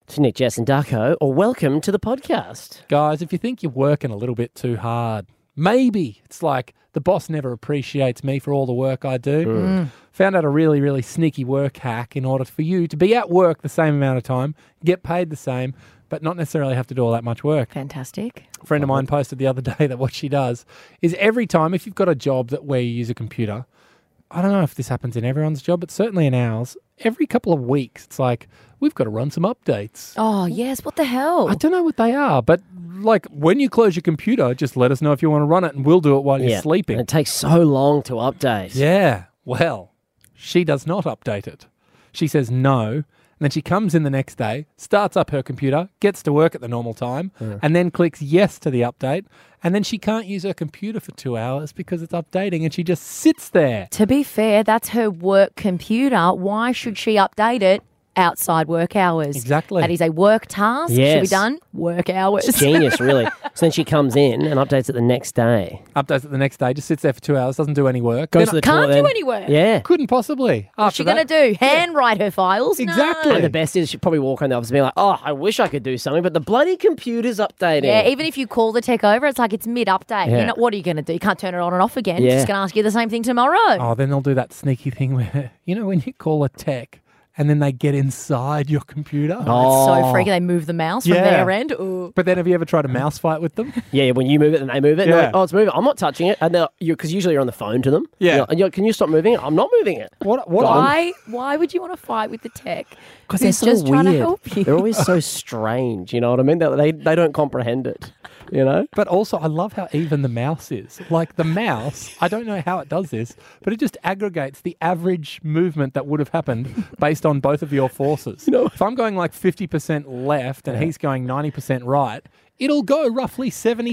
to Nick, Jess and Darko, or welcome to the podcast. Guys, if you think you're working a little bit too hard, maybe it's like the boss never appreciates me for all the work I do. Found out a really, really sneaky work hack in order for you to be at work the same amount of time, get paid the same, but not necessarily have to do all that much work. Fantastic. A friend of mine posted the other day that what she does is every time, if you've got a job where you use a computer, I don't know if this happens in everyone's job, but certainly in ours, every couple of weeks, it's like, we've got to run some updates. Oh, yes. What the hell? I don't know what they are, but like when you close your computer, just let us know if you want to run it and we'll do it while you're sleeping. And it takes so long to update. Yeah. Well, she does not update it. She says no. And then she comes in the next day, starts up her computer, gets to work at the normal time, and then clicks yes to the update. And then she can't use her computer for 2 hours because it's updating and she just sits there. To be fair, that's her work computer. Why should she update it outside work hours? Exactly. That is a work task. Yes. Should be done work hours. It's genius, really. So then she comes in and updates it the next day. Updates it the next day, just sits there for 2 hours, doesn't do any work. Goes Then to the Can't toilet do then. any work. Yeah. couldn't possibly. What's she going to do? Handwrite her files? Exactly. No. And the best is she'd probably walk around the office and be like, oh, I wish I could do something, but the bloody computer's updating. Yeah, even if you call the tech over, it's like it's mid-update. Yeah. You know, what are you going to do? You can't turn it on and off again. Yeah. She's going to ask you the same thing tomorrow. Oh, then they'll do that sneaky thing where, when you call a tech and then they get inside your computer. It's so freaky. They move the mouse from their end. Ooh. But then have you ever tried a mouse fight with them? Yeah, when you move it and they move it, and they're like, oh, it's moving. I'm not touching it. And because usually you're on the phone to them. Yeah. You're like, can you stop moving it? I'm not moving it. Why would you want to fight with the tech? Because they're Who's so just weird. trying to help you. They're always so strange, you know what I mean? They don't comprehend it, you know? But also, I love how even the mouse is. Like the mouse, I don't know how it does this, but it just aggregates the average movement that would have happened based on both of your forces. If I'm going like 50% left and he's going 90% right, it'll go roughly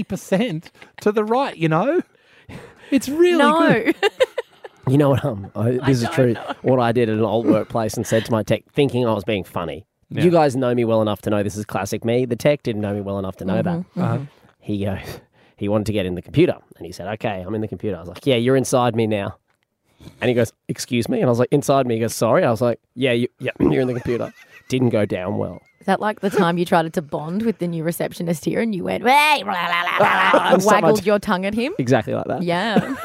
70% to the right, It's really good. You know what? This is true. What I did at an old workplace and said to my tech, thinking I was being funny. Yeah. You guys know me well enough to know this is classic me. The tech didn't know me well enough to know that. He wanted to get in the computer, and he said, "Okay, I'm in the computer." I was like, "Yeah, you're inside me now." And he goes, "Excuse me?" And I was like, "Inside me." He goes, "Sorry." I was like, "Yeah, you're in the computer." Didn't go down well. Is that like the time you tried to bond with the new receptionist here and you went, hey, blah, blah, blah, blah, and waggled your tongue at him? Exactly like that. Yeah.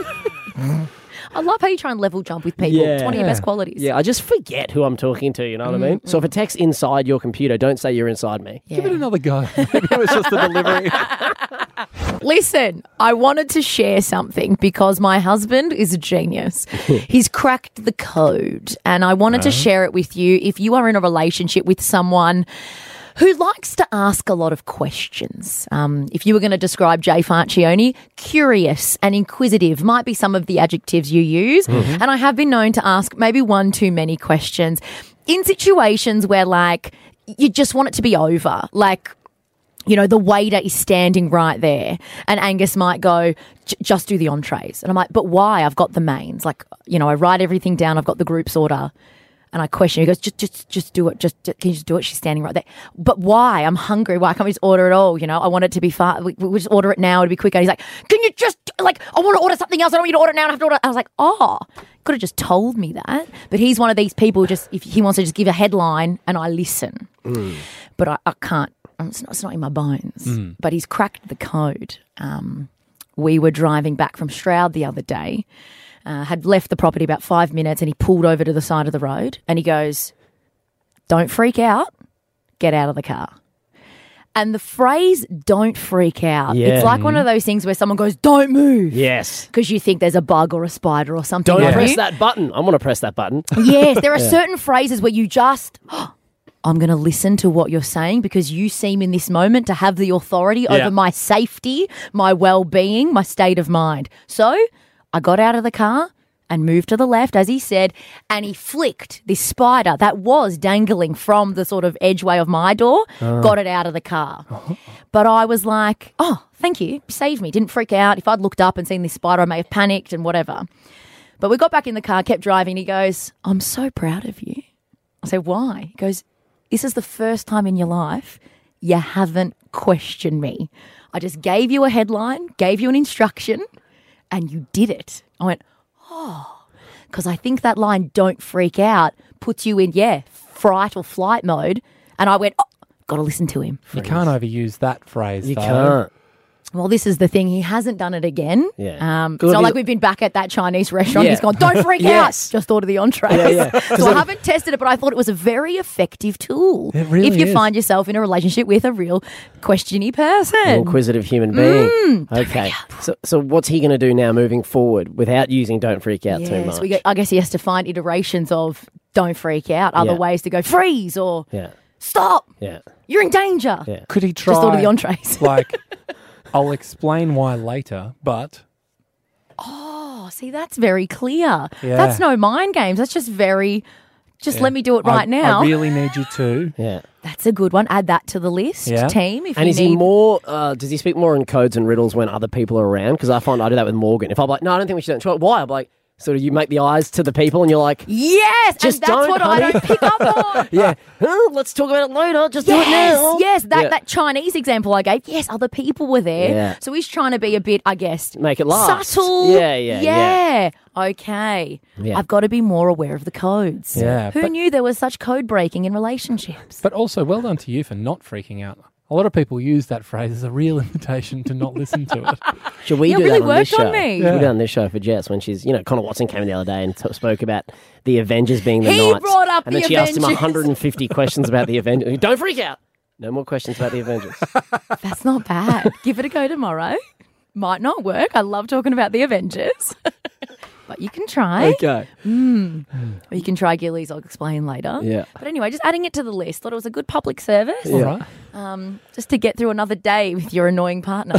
I love how you try and level jump with people. Yeah. It's one of your best qualities. Yeah, I just forget who I'm talking to, you know what I mean? So if a tech's inside your computer, don't say you're inside me. Yeah. Give it another go. Maybe it was just the delivery. Listen, I wanted to share something because my husband is a genius. He's cracked the code, and I wanted to share it with you. If you are in a relationship with someone who likes to ask a lot of questions. If you were going to describe Jay Farchione, curious and inquisitive might be some of the adjectives you use. And I have been known to ask maybe one too many questions in situations where, like, you just want it to be over. Like, the waiter is standing right there and Angus might go, just do the entrees. And I'm like, but why? I've got the mains. Like, I write everything down. I've got the group's order. And I question, he goes, just do it. Can you just do it? She's standing right there. But why? I'm hungry. Why can't we just order it all? I want it to be fast. We'll just order it now. It'll be quicker. And he's like, can you just, I want to order something else. I don't want you to order it now. I have to order it. I was like, could have just told me that. But he's one of these people if he wants to just give a headline and I listen. But I can't. It's not in my bones. But he's cracked the code. We were driving back from Stroud the other day. Had left the property about 5 minutes and he pulled over to the side of the road and he goes, don't freak out, get out of the car. And the phrase, don't freak out, it's like one of those things where someone goes, don't move. Yes. Because you think there's a bug or a spider or something. Don't press that button. I want to press that button. Yes, there are certain phrases where you just... I'm going to listen to what you're saying because you seem in this moment to have the authority over my safety, my well-being, my state of mind. So I got out of the car and moved to the left, as he said, and he flicked this spider that was dangling from the sort of edgeway of my door, got it out of the car. But I was like, thank you, saved me, didn't freak out. If I'd looked up and seen this spider, I may have panicked and whatever. But we got back in the car, kept driving, he goes, I'm so proud of you. I said, why? He goes, this is the first time in your life you haven't questioned me. I just gave you a headline, gave you an instruction, and you did it. I went, because I think that line, don't freak out, puts you in, fright or flight mode. And I went, Got to listen to him. You can't overuse that phrase, You though. can't. Well, this is the thing. He hasn't done it again. Yeah. It's not like we've been back at that Chinese restaurant. Yeah. He's gone, don't freak Yes. out. Just order the entrees. Yeah. So I haven't tested it, but I thought it was a very effective tool. It really if you is. find yourself in a relationship with a real questiony An person. inquisitive human being. Okay. So what's he going to do now moving forward without using don't freak out too much? I guess he has to find iterations of don't freak out, other Yeah. ways to go freeze or Yeah. stop. Yeah. You're in danger. Yeah. Could he try? Just order the entrees. Like, I'll explain why later, but Oh, see, that's very clear. Yeah. That's no mind games. That's just let me do it right now. I really need you to. Yeah. That's a good one. Add that to the list, Yeah. team. If And you is need he more, does he speak more in codes and riddles when other people are around? Because I find I do that with Morgan. If I'm like, no, I don't think we should. Why? I'm like, so you make the eyes to the people and you're like, Yes, Just and that's don't, what honey. I don't pick up on. yeah, let's talk about it later. Just do it now. Yes, Yeah. that Chinese example I gave. Yes, other people were there. Yeah. So he's trying to be a bit, I guess, Make it last. subtle. Yeah. Okay. Yeah. I've got to be more aware of the codes. Yeah, Who but- knew there was such code breaking in relationships? But also, well done to you for not freaking out. A lot of people use that phrase as a real invitation to not listen to it. Should we It do really that on this worked show? on me. We did it on this show for Jess when she's, Connor Watson came in the other day and spoke about the Avengers being the He Knights. brought up and then the she asked him Avengers. 150 questions about the Avengers. Don't freak out. No more questions about the Avengers. That's not bad. Give it a go tomorrow. Might not work. I love talking about the Avengers. But you can try. Okay. Or you can try Gillies. I'll explain later. Yeah. But anyway, just adding it to the list. Thought it was a good public service. All right. Just to get through another day with your annoying partner.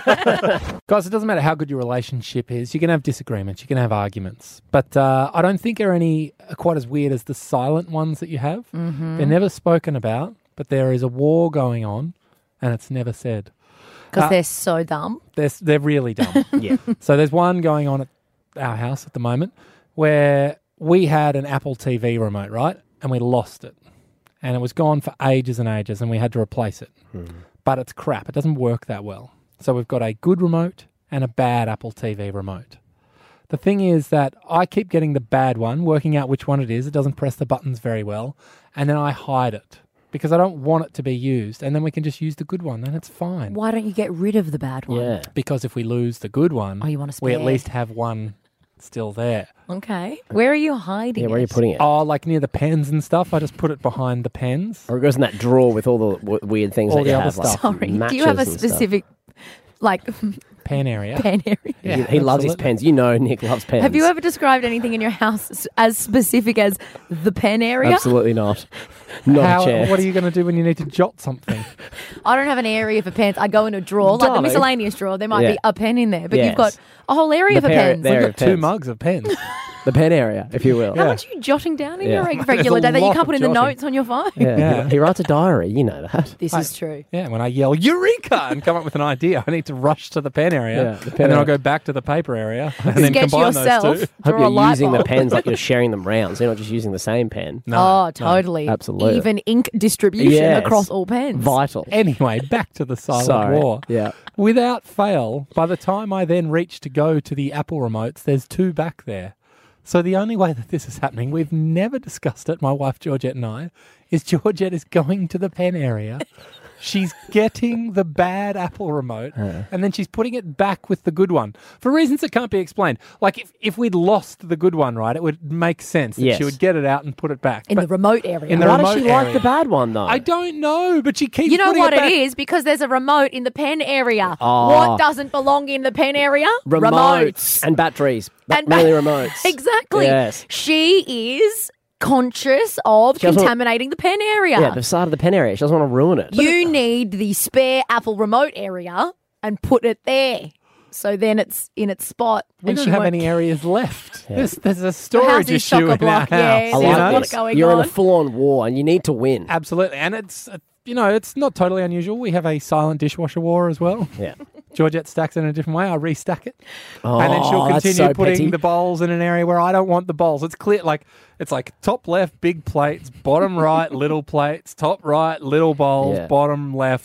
Guys, it doesn't matter how good your relationship is. You can have disagreements. You can have arguments. But I don't think there are any quite as weird as the silent ones that you have. Mm-hmm. They're never spoken about, but there is a war going on and it's never said. Because they're so dumb. They're really dumb. Yeah. So there's one going on at our house at the moment where we had an Apple TV remote, right? And we lost it. And it was gone for ages and ages and we had to replace it. But it's crap. It doesn't work that well. So we've got a good remote and a bad Apple TV remote. The thing is that I keep getting the bad one, working out which one it is. It doesn't press the buttons very well. And then I hide it because I don't want it to be used. And then we can just use the good one and it's fine. Why don't you get rid of the bad one? Yeah. Because if we lose the good one, Oh, you want a we at spare. least have one still there. Okay. Where are you hiding Yeah, where are you it? putting it? Oh, like near the pens and stuff. I just put it behind the pens. Or it goes in that drawer with all the weird things All that you the other have. Like stuff. Sorry. Do you matches have a and stuff. specific, like, Pen area. pen area? Yeah, He loves his absolutely. pens. Nick loves pens. Have you ever described anything in your house as specific as the pen area? Absolutely not. Not a chance. What are you going to do when you need to jot something? I don't have an area for pens. I go in a drawer, like the Darling. miscellaneous drawer. There might Yeah. be a pen in there, but Yes. you've got a whole area The for pair- pens. there- We've Area got of 2 pens. mugs of pens. The pen area, if you will. How Yeah. much are you jotting down in Yeah. your There's regular a day that you lot can't of put in the jotting. notes on your phone? Yeah. Yeah. He writes a diary. You know that. This is true. Yeah, when I yell Eureka and come up with an idea, I need to rush to the pen area, Yeah, the pen and then area. I'll go back to the paper area, and then Sketch combine yourself. those two. I hope Draw a you're light using the bulb. pens like you're sharing them round, so you're not just using the same pen. No, Oh, no. totally. absolutely. Even ink distribution Yes. across all pens. Vital. Anyway, back to the silent Sorry. war. Yeah. Without fail, by the time I then reach to go to the Apple remotes, there's 2 back there. So the only way that this is happening, we've never discussed it, my wife Georgette and I, is Georgette is going to the pen area. She's getting the bad Apple remote and then she's putting it back with the good one for reasons that can't be explained. Like if we'd lost the good one, right, it would make sense that Yes. she would get it out and put it back. in But the remote area. in the Why does remote she like area. the bad one, though? I don't know, but she keeps you know putting what it it back. is? Because there's a remote in the pen area. Oh. What doesn't belong in the pen area? Remotes. And batteries. And- Mainly remotes. Exactly. Yes. She is conscious of She doesn't want- contaminating the pen area. Yeah, the side of the pen area. She doesn't want to ruin it. You need the spare Apple remote area and put it there. So then it's in its spot. We and don't she have won't- any areas left. Yeah. There's a house storage is issue in our chock-a-block, house. yeah, I there's like a lot this. going You're in on. a full-on war, and you need to win. Absolutely, and it's it's not totally unusual. We have a silent dishwasher war as well. Yeah. Georgette stacks it in a different way. I restack it, Oh, and then she'll that's continue so putting petty. the bowls in an area where I don't want the bowls. It's clear, it's like top left, big plates, bottom right, little plates, top right, little bowls, Yeah. bottom left,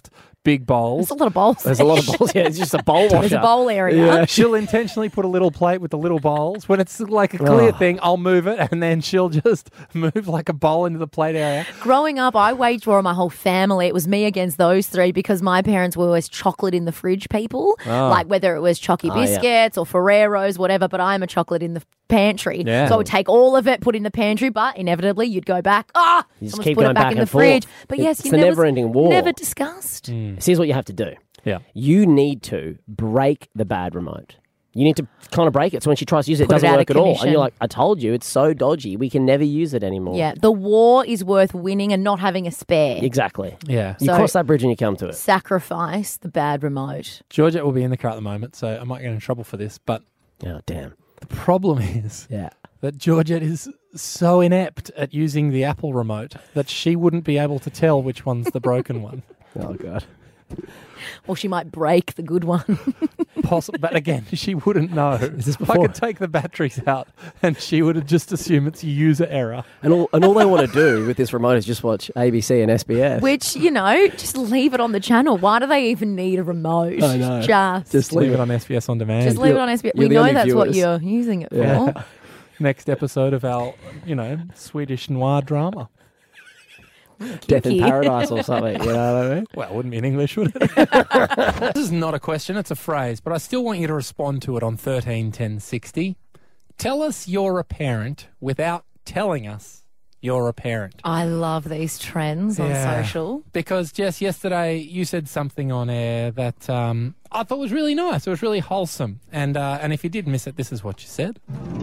big bowls. There's a lot of bowls. There's a lot of bowls. Yeah, it's just a bowl washer. There's a bowl area. She'll intentionally put a little plate with the little bowls. When it's like a clear thing, I'll move it, and then she'll just move like a bowl into the plate area. Growing up, I waged war on my whole family. It was me against those three because my parents were always chocolate in the fridge people, like whether it was Chocky biscuits or Ferrero's, whatever, but I'm a chocolate in the pantry. Yeah. So I would take all of it, put it in the pantry, but inevitably you'd go back, You just someone's keep put going it back back in and the fridge. forth. But yes, It's you a never-ending war. never discussed. Here's what you have to do. Yeah. You need to break the bad remote. You need to kind of break it. So when she tries to use it, it Put it doesn't out work of at all. commission. And you're like, I told you, it's so dodgy. We can never use it anymore. Yeah, the war is worth winning and not having a spare. Exactly. Yeah. You So- cross that bridge and you come to it. Sacrifice the bad remote. Georgette will be in the car at the moment, so I might get in trouble for this. But Oh, damn. the problem is Yeah. that Georgette is so inept at using the Apple remote that she wouldn't be able to tell which one's the broken one. Oh, God. Or she might break the good one. But again, she wouldn't know. Is this I before? could take the batteries out, and she would just assume it's a user error. And all they want to do with this remote is just watch ABC and SBS. Which, just leave it on the channel. Why do they even need a remote? I know. Just Just Leave it on SBS on demand. Just leave it on SBS. you're We the know only that's what viewers. you're using it for. Yeah. Next episode of our, Swedish noir drama. Death in Kinky. Paradise or something. You know what I mean? Well, it wouldn't be in English, would it? This is not a question, it's a phrase, but I still want you to respond to it on 131060. Tell us you're a parent without telling us you're a parent. I love these trends on Yeah. social. Because, Jess, yesterday you said something on air that I thought was really nice. It was really wholesome. And if you did miss it, this is what you said.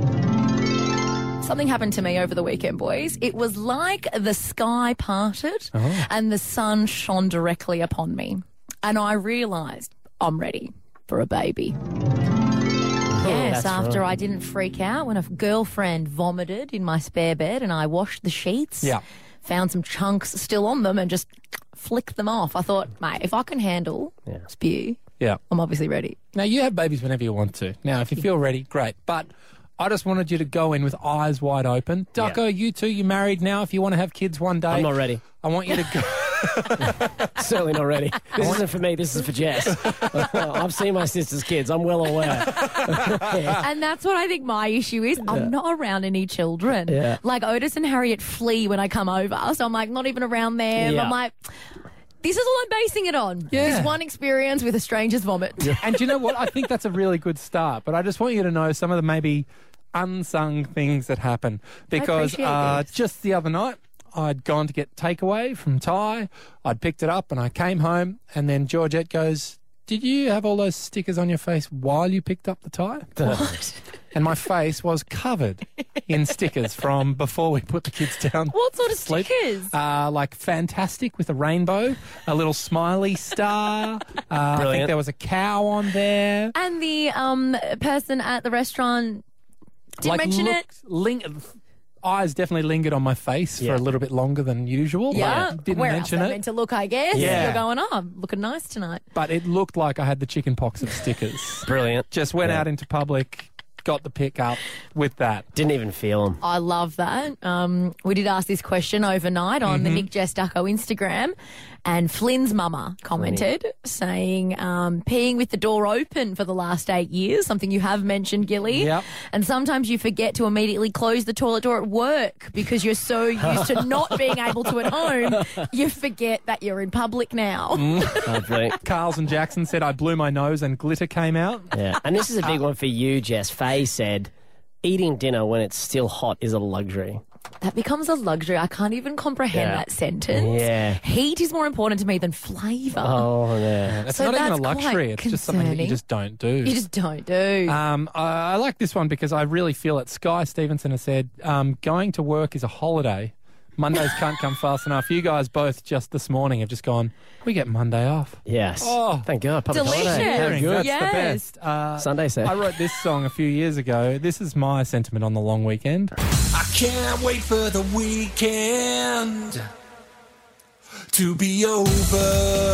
Something happened to me over the weekend, boys. It was like the sky parted and the sun shone directly upon me. And I realised I'm ready for a baby. Yes, that's after right. I didn't freak out when a girlfriend vomited in my spare bed and I washed the sheets, Yeah. found some chunks still on them and just flicked them off. I thought, mate, if I can handle spew, Yeah. I'm obviously ready. Now, you have babies whenever you want to. Now, if you feel ready, great. But I just wanted you to go in with eyes wide open. Ducko, you two, you're married now. If you want to have kids one day, I'm not ready. I want you to go. Certainly not ready. This isn't for me. This is for Jess. I've seen my sister's kids. I'm well aware. And that's what I think my issue is. I'm not around any children. Yeah. Like Otis and Harriet flee when I come over. So I'm like, not even around them. Yeah. I'm like, this is all I'm basing it on. Yeah. This one experience with a stranger's vomit. And do you know what? I think that's a really good start. But I just want you to know some of the maybe unsung things that happen. Because appreciate this. just the other night, I'd gone to get takeaway from Ty. I'd picked it up and I came home. And then Georgette goes, did you have all those stickers on your face while you picked up the tie? What? And my face was covered in stickers from before we put the kids down. What sort of to sleep. stickers? Like fantastic with a rainbow, a little smiley star. I think Brilliant. there was a cow on there. And the person at the restaurant didn't mention it. Eyes definitely lingered on my face for Yeah. a little bit longer than usual. Yeah. But didn't Where mention else it. they meant to look, I guess. Yeah. You're going, I'm looking nice tonight. But it looked like I had the chicken pox of stickers. Brilliant. Just went out into public, got the pick up with that. Didn't even feel them. I love that. We did ask this question overnight on the Nick Jess Ducko Instagram, and Flynn's mama commented saying, peeing with the door open for the last 8 years, something you have mentioned, Gilly. Yep. And sometimes you forget to immediately close the toilet door at work because you're so used to not being able to at home, you forget that you're in public now. Oh, brilliant. Carls and Jackson said I blew my nose and glitter came out. Yeah. And this is a big one for you, Jess. Faye said, eating dinner when it's still hot is a luxury. That becomes a luxury. I can't even comprehend Yeah. that sentence. Yeah. Heat is more important to me than flavour. Oh, yeah. It's So not even a that's luxury. quite It's just something that you concerning. just don't do. You just don't do. I like this one because I really feel it. Sky Stevenson has said, going to work is a holiday. Mondays can't come fast enough. You guys both just this morning have just gone, we get Monday off. Yes. Oh, thank God. Public delicious. holiday. How Hearing, good. that's Yes. the best. Sunday set. I wrote this song a few years ago. This is my sentiment on the long weekend. I can't wait for the weekend to be over,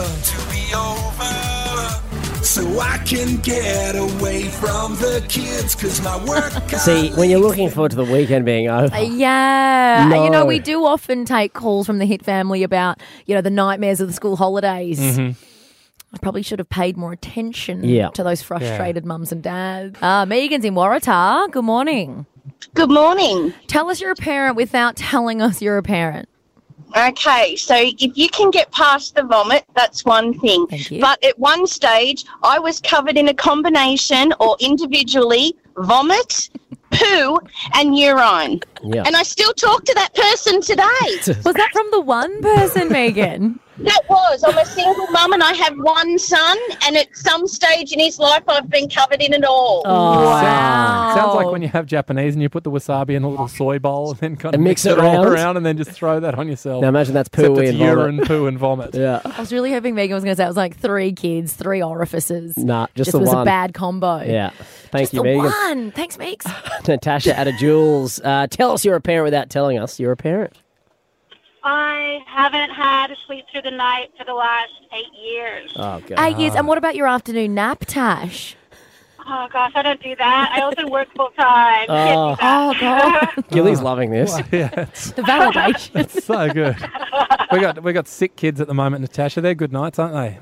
so I can get away from the kids, 'cause my work. See, when you're looking forward to the weekend being over, Yeah. No. You know, we do often take calls from the Hit family about, the nightmares of the school holidays. I probably should have paid more attention Yeah. to those frustrated mums and dads. Megan's in Waratah. Good morning. Good morning. Tell us you're a parent without telling us you're a parent. Okay, so if you can get past the vomit, that's one thing. Thank you. But at one stage, I was covered in a combination or individually vomit, poo, and urine. Yeah. And I still talk to that person today. Was that from the one person, Megan? That was. I'm a single mum and I have one son, and at some stage in his life, I've been covered in it all. Wow. Sounds like when you have Japanese and you put the wasabi in a little soy bowl and then kind of And mix mix it it all around. around and then just throw that on yourself. Now imagine that's Except poo it's and vomit. urine, poo, and vomit. Yeah. I was really hoping Megan was going to say it was like 3 kids, 3 orifices. Nah, just the was one. a bad combo. Yeah. Thank Just you, the Megan. one. Thanks, Meeks. Natasha out of Jules. Tell us you're a parent without telling us you're a parent. I haven't had a sleep through the night for the last 8 years. Oh, God. 8 years. And what about your afternoon nap, Tash? Oh, gosh, I don't do that. I also work full time. Oh. Oh, God. Gilly's loving this. Yeah, it's The validation. so good. We got sick kids at the moment, Natasha. They're good nights, aren't they?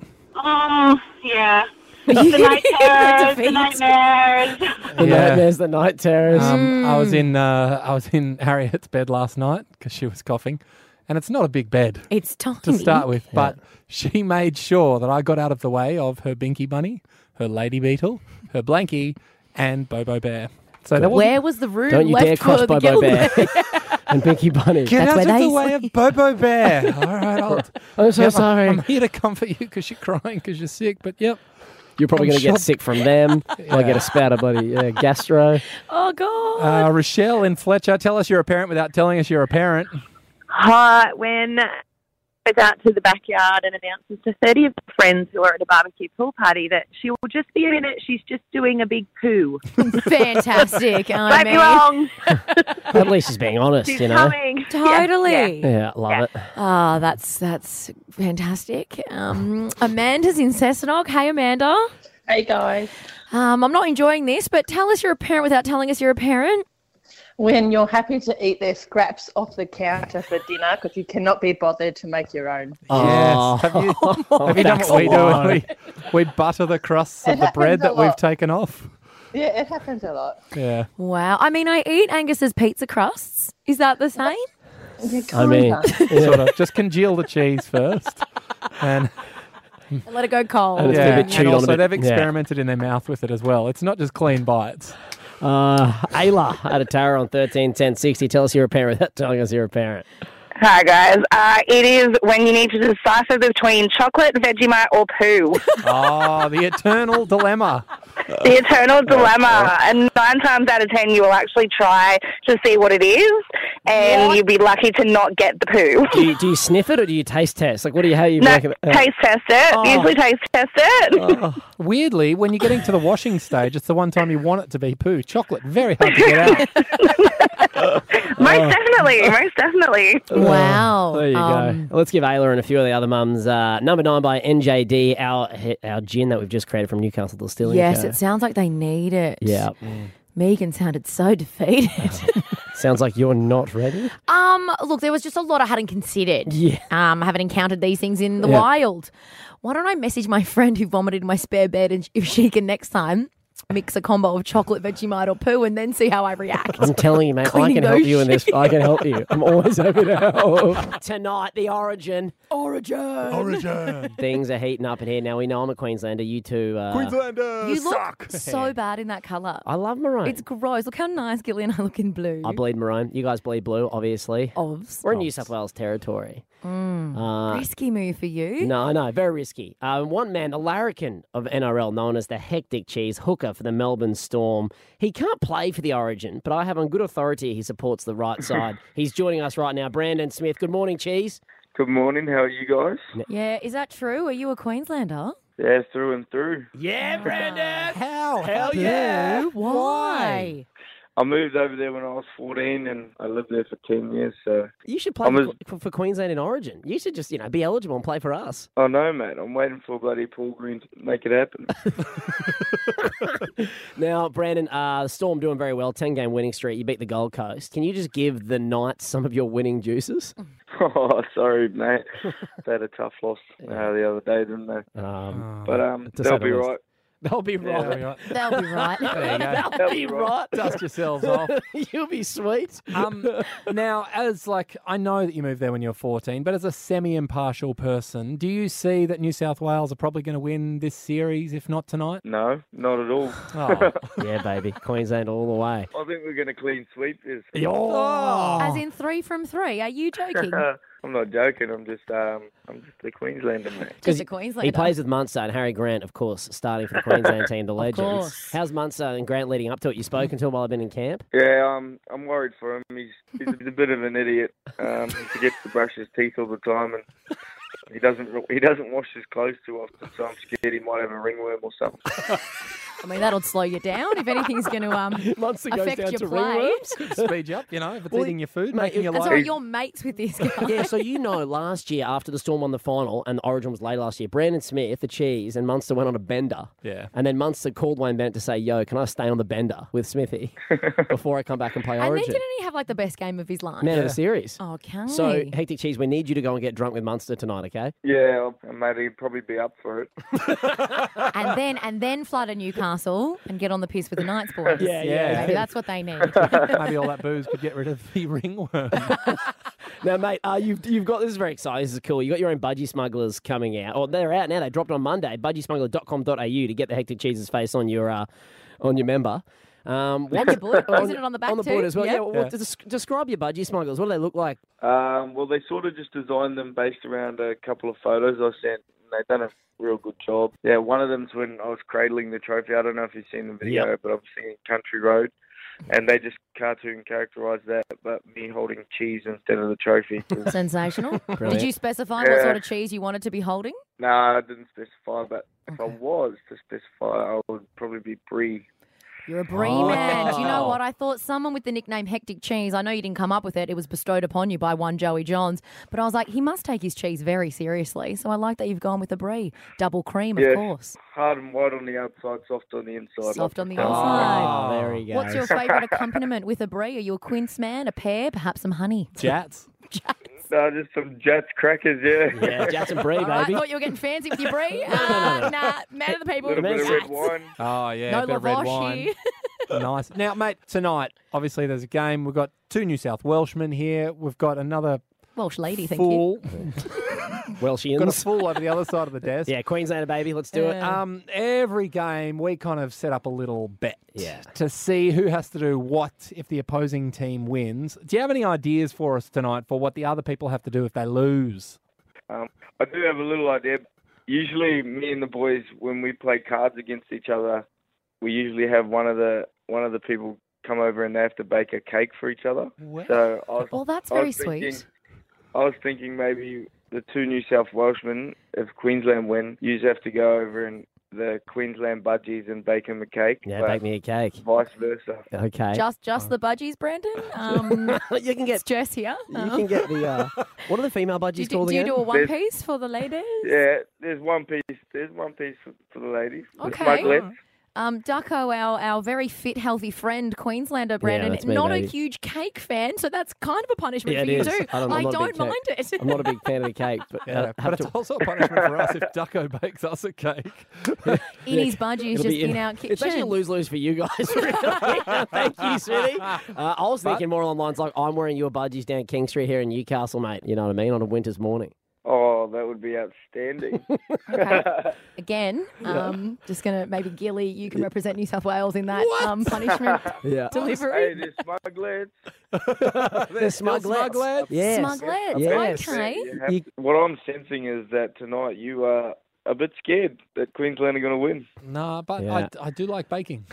Yeah. You The night terrors, defeat. the nightmares. The nightmares, the night terrors. I was in Harriet's bed last night because she was coughing, and it's not a big bed It's tiny. to start with, but she made sure that I got out of the way of her Binky Bunny, her Lady Beetle, her Blankie, and Bobo Bear. So there wasn't- Where was the room Don't you left dare for cross the Bobo Bear Gilbert? and Pinky Bunny. Get That's out where of they the way of sleep. Bobo Bear. All right, I'm so sorry. I'm here to comfort you because you're crying because you're sick, but yep. You're probably I'm going to get sure- sick from them. Might get a spout of bloody gastro. Oh, God. Rochelle in Fletcher, tell us you're a parent without telling us you're a parent. Hi, when I goes out to the backyard and announces to 30 of her friends who are at a barbecue pool party that she will just be a minute, she's just doing a big poo. Fantastic. I Don't be mean, wrong. At least she's being honest, She's you know. coming. totally. Yeah, love it. Oh, that's fantastic. Amanda's in Cessnock. Hey, Amanda. Hey guys, I'm not enjoying this, but tell us you're a parent without telling us you're a parent. when you're happy to eat their scraps off the counter for dinner because you cannot be bothered to make your own. Oh. Yes. Have you done what we do? We butter the crusts of It the bread happens a that we've lot. taken off. Yeah, it happens a lot. Yeah. Wow. I mean, I eat Angus's pizza crusts. Is that the same? Yeah, I mean, kinda. Sort of. Just congeal the cheese first. And Let it go cold. And it's a bit chewed and on a also bit. they've Yeah. experimented in their mouth with it as well. It's not just clean bites. Ayla out of Tara on 131060. Tell us you're a parent without telling us you're a parent. Hi, guys. It is when you need to decipher between chocolate, Vegemite, or poo. Oh, the eternal dilemma. The eternal dilemma. And 9 times out of 10, you will actually try to see what it is, and you'll be lucky to not get the poo. Do you sniff it or do you taste test? Like, what do you, how you No, make it? taste test it. Usually taste test it. Weirdly, when you're getting to the washing stage, it's the one time you want it to be poo. Chocolate, very hard to get out. Most definitely. Most definitely. Wow. There you go. Let's give Ayla and a few of the other mums. Number 9 by NJD, our gin that we've just created from Newcastle Distilling Yes, Co. it sounds like they need it. Yeah. Megan sounded so defeated. Sounds like you're not ready. Look, there was just a lot I hadn't considered. Yeah. I haven't encountered these things in the Yeah. wild. Why don't I message my friend who vomited in my spare bed and if she can next time mix a combo of chocolate, Vegemite or poo and then see how I react. I'm telling you, mate, I Cleaning can help those you in this. I can help you. I'm always happy to help. Tonight, the Origin. Things are heating up in here. Now, we know I'm a Queenslander. You two. You look so bad in that colour. I love maroon. It's gross. Look how nice Gilly and I look in blue. I bleed maroon. You guys bleed blue, obviously. Ovs. We're in New South Wales territory. Risky move for you. No, very risky. One man, a larrikin of NRL, known as the Hectic Cheese hooker for the Melbourne Storm. He can't play for the Origin, but I have on good authority he supports the right side. He's joining us right now. Brandon Smith. Good morning, Cheese. Good morning. How are you guys? Yeah, is that true? Are you a Queenslander? Yeah, through and through. Yeah, Brandon. How? Hell yeah. Why? I moved over there when I was 14 and I lived there for 10 years. So You should play for Queensland in Origin. You should just, be eligible and play for us. I know, mate. I'm waiting for bloody Paul Green to make it happen. Now, Brandon, Storm doing very well, 10-game winning streak. You beat the Gold Coast. Can you just give the Knights some of your winning juices? Oh, sorry, mate. They had a tough loss the other day, didn't they? But they'll be right. They'll be right. Yeah, They'll be right. there you go. They'll be right. Dust yourselves off. You'll be sweet. Now, I know that you moved there when you were 14, but as a semi-impartial person, do you see that New South Wales are probably going to win this series, if not tonight? No, not at all. Oh. Yeah, baby. Queensland all the way. I think we're going to clean sweep this. As in 3 from 3. Are you joking? I'm not joking. I'm just a Queenslander, mate. Just a Queenslander. He plays with Munster and Harry Grant, of course, starting for the Queensland team, the legends. course. How's Munster and Grant leading up to it? You spoken to him while I've been in camp? Yeah, I'm worried for him. He's a bit of an idiot. He forgets to brush his teeth all the time, and he doesn't wash his clothes too often. So I'm scared he might have a ringworm or something. I mean, that'll slow you down if anything's going to Munster goes affect down your to play. ringworms. Speed you up, if it's eating your food, mate, making your And life. so you're mates with this guy. Yeah, so last year after the Storm won the final and the Origin was late last year, Brandon Smith, the cheese, and Munster went on a bender. Yeah. And then Munster called Wayne Bennett to say, yo, can I stay on the bender with Smithy before I come back and play And then Origin? didn't he have like the best game of his life? Man of the series. Oh, can So, he? Hectic Cheese, we need you to go and get drunk with Munster tonight, okay? Yeah, mate, he'd probably be up for it. And then fly to Newcastle and get on the piss with the Knights boys. Yeah. Maybe that's what they need. Maybe all that booze could get rid of the ringworm. Now, mate, you've got, this is very exciting, this is cool. You've got your own Budgie Smugglers coming out. Or they're out now, they dropped on Monday, budgiesmuggler.com.au to get the Hectic Cheese's face on your member. On your boot? Or isn't it on the back On the too? boot as well, Yep. yeah. Well, describe your Budgie Smugglers. What do they look like? Well, they sort of just designed them based around a couple of photos I sent. They've done a real good job. Yeah, one of them's when I was cradling the trophy. I don't know if you've seen the video, but I was singing Country Road. And they just cartoon characterised that, but me holding cheese instead of the trophy. Sensational. Brilliant. Did you specify what sort of cheese you wanted to be holding? No, I didn't specify, but if I was to specify, I would probably be Brie. You're a Brie man. Do you know what? I thought someone with the nickname Hectic Cheese, I know you didn't come up with it. It was bestowed upon you by one Joey Johns. But I was like, he must take his cheese very seriously. So I like that you've gone with a Brie. Double cream, of course. Hard and white on the outside, soft on the inside. Soft on the Oh, inside. there we go. What's your favourite accompaniment with a Brie? Are you a quince man, a pear, perhaps some honey? Jats. No, just some Jats crackers, yeah. Yeah, Jats and Brie, All right, baby. thought you were getting fancy with your Brie. Nah, man of the people. A little bit of red wine. Oh, yeah. No a bit of red lavash wine. here. Nice. Now, mate, tonight, obviously there's a game. We've got 2 New South Welshmen here. We've got another Welsh lady, thank you. fool. Welshians. Got a fool over the other side of the desk. Yeah, Queenslander, baby. Let's do it. Every game, we kind of set up a little bet Yeah. to see who has to do what if the opposing team wins. Do you have any ideas for us tonight for what the other people have to do if they lose? I do have a little idea. Usually, me and the boys, when we play cards against each other, we usually have one of the people come over and they have to bake a cake for each other. So Well, that's very sweet. I was thinking maybe the 2 New South Welshmen, if Queensland win, you have to go over and the Queensland budgies and bake them a cake. Yeah, but bake me a cake. Vice versa. Okay. Just the budgies, Brandon? You can It's get Jess here. you can get the what are the female budgies called Do you again? do a one piece for the ladies? Yeah, there's one piece. There's one piece for the ladies. The Okay. Smuglets. Ducko, our very fit, healthy friend, Queenslander Brandon, that's me, not baby. a huge cake fan, so that's kind of a punishment Yeah, for it you is. too. I'm I not a don't big mind cake. it. I'm not a big fan of the cake, but Yeah, have but it's to. also a punishment for us if Ducko bakes us a cake. In his budgies, It'll just be in our kitchen. It's actually a lose-lose for you guys, really. Thank you, Smithy. I was thinking more along the lines like I'm wearing your budgies down King Street here in Newcastle, mate. You know what I mean? On a winter's morning. Oh, that would be outstanding. Okay. Again, just going to maybe Gilly, you can represent New South Wales in that punishment Yeah. Hey, delivery. there's Smuglets. The Smuglets. Yes. Smuglets. Yes. Okay. What I'm sensing is that tonight you are a bit scared that Queensland are going to win. No, but Yeah. I do like baking.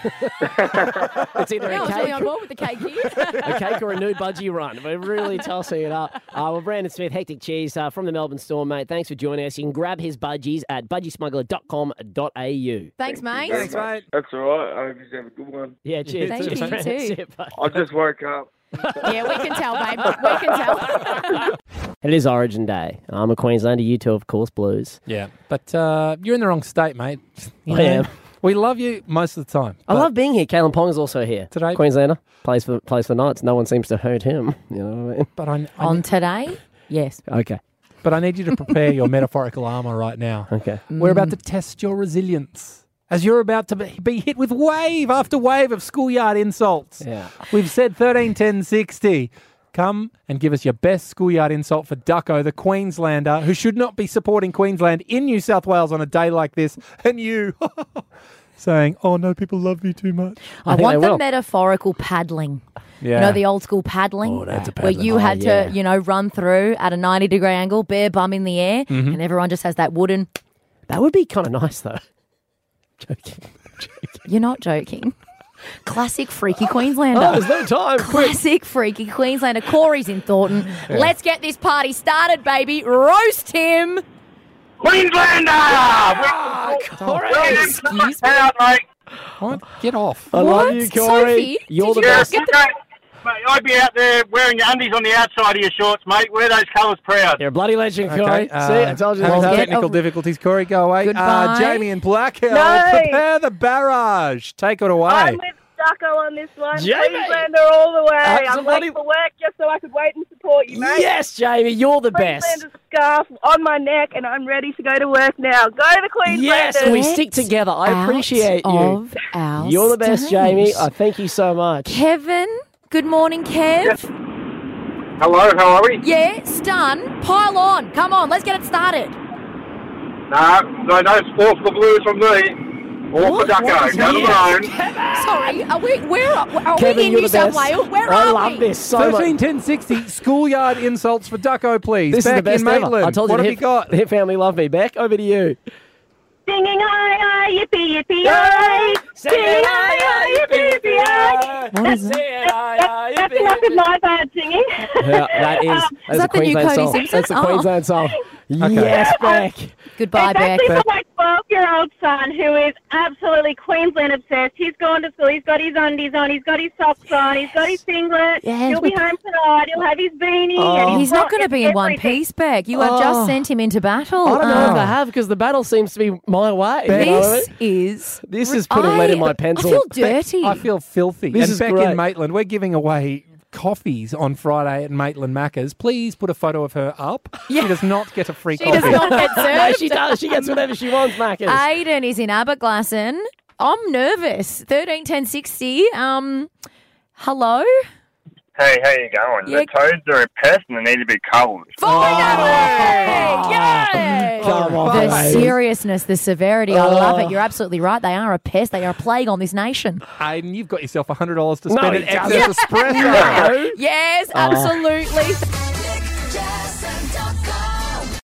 It's either I a was really cake, on board with the cake here. a cake or a nude budgie run. We're really tossing it up. Well, Brandon Smith, Hectic Cheese from the Melbourne Storm, mate. Thanks for joining us. You can grab his budgies at budgiesmuggler.com.au. Thanks, mate. Thanks, mate. That's all right. I hope you have a good one. Yeah, cheers. Thank Cheers, you, Brandon. too. See you, bud. I just woke up. Yeah, we can tell, babe. We can tell. It is Origin Day. I'm a Queenslander. You two, of course, Blues. Yeah, but you're in the wrong state, mate. You I know, am. We love you most of the time. I but love being here. Kalen Pong is also here. Today- Queenslander. Plays for Knights. No one seems to hurt him. You know what I mean? But I On today, yes. Okay. But I need you to prepare your metaphorical armour right now. Okay. We're about to test your resilience as you're about to be hit with wave after wave of schoolyard insults. Yeah. We've said 13, 10, 60. Come and give us your best schoolyard insult for Ducko, the Queenslander, who should not be supporting Queensland in New South Wales on a day like this. And you saying, oh, no, people love me too much. I think want they the will. metaphorical paddling. Yeah. You know, the old school paddling? Oh, that's a where paddling. you had yeah. to, run through at a 90-degree angle, bare bum in the air, and everyone just has that wooden... That would be kind of nice, though. Joking. You're not joking. Classic freaky Queenslander. Oh, there's no time. Quick. Classic freaky Queenslander. Corey's in Thornton. Let's get this party started, baby. Roast him. Queenslander! Excuse me. What? Get off. I What? love you, Corey. Sophie, You're the did you best. get the- Mate, I'd be out there wearing your undies on the outside of your shorts, mate. Wear those colours proud. You're a bloody legend, Corey. Okay, See, I told you having that. Get technical over- difficulties. Corey, go away. Goodbye. Jamie and Blackhill, No. prepare the barrage. Take it away. I'm with Ducko on this one. Jamie! Queenslander all the way. I'm Absolutely. late for work just so I could wait and support you, mate. Yes, Jamie, you're the best. Queenslander's scarf on my neck, and I'm ready to go to work now. Go the Queenslanders! Yes, we Get stick together. I out appreciate you. of our You're the best, stage. Jamie. I thank you so much. Kevin, good morning, Kev. Hello, how are we? Yeah, stun. Pile on. Come on, let's get it started. No sport for the Blues from me. Or for Ducko. Go alone. Sorry, are we Kevin, in you're New the South best. Wales? Where I are love we? this so 13, much. 10, 60. Schoolyard insults for Ducko, please. This Beck is the best in ever. Maitland. I told you what the have you got? Hit family love me. Beck, over to you. Singing aye, aye, yippee, yippee, aye. Singing aye, aye, yippee, yippee, aye. What is it? That's enough of my bad singing. Yeah, that is Is that a the new Queensland Cody song. Simpson? That's a Oh. Queensland song. Yes, Beck. Goodbye, It's Beck. actually for my 12-year-old son who is absolutely Queensland obsessed. He's gone to school. He's got his undies on. He's got his socks on. He's got his singlet. Yes, He'll be we- home tonight. He'll have his beanie. Oh. And He's not going to be in one everything. piece, Beck. You have Oh. just sent him into battle. I don't know if Oh. they have because the battle seems to be my way. You know what I This mean? is... This is putting lead in my pencil. I feel dirty. I feel filthy. This and is Beck great. in Maitland, we're giving away coffees on Friday at Maitland Macca's. Please put a photo of her up. Yeah. She does not get a free She coffee. does not get No, served. she does. She gets whatever she wants, Macca's. Aiden is in Aberglassen. I'm nervous. 13, 10, 60. Hello? Hey, how you going? Yeah. The toads are a pest and they need to be culled. Finally! Yes! Come on, The babe. seriousness, the severity. I love it. You're absolutely right. They are a pest. They are a plague on this nation. Aiden, you've got yourself $100 to No, spend he at doesn't. Exodus Espresso. No. Yes, absolutely.